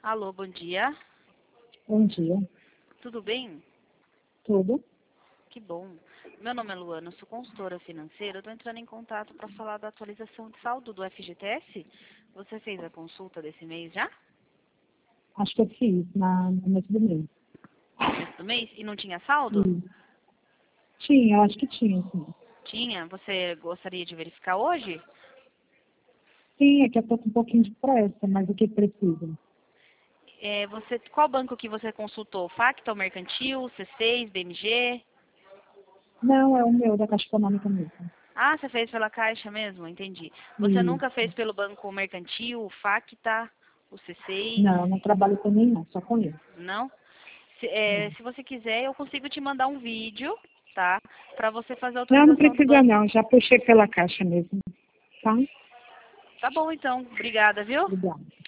Alô, bom dia. Bom dia. Tudo bem? Tudo? Que bom. Meu nome é Luana, sou consultora financeira. Estou entrando em contato para falar da atualização de saldo do FGTS. Você fez a consulta desse mês já? Acho que eu fiz no começo do mês. No começo do mês? E não tinha saldo? Tinha, eu acho que tinha, sim. Tinha. Você gostaria de verificar hoje? Sim, é que eu tô com um pouquinho de pressa, mas o que precisa? Qual banco que você consultou? Facto, Mercantil, C6, BMG? Não, é o meu, da Caixa Econômica mesmo. Ah, você fez pela Caixa mesmo? Entendi. Você nunca Isso. fez pelo Banco Mercantil, o Facta, o C6? Não, não trabalho com nenhum, só com ele. Não? Não, Se você quiser, eu consigo te mandar um vídeo, tá? Para você fazer a não autorização do precisa banco. não, já puxei pela Caixa mesmo. Tá? Tá bom, então. Obrigada, viu? Obrigada.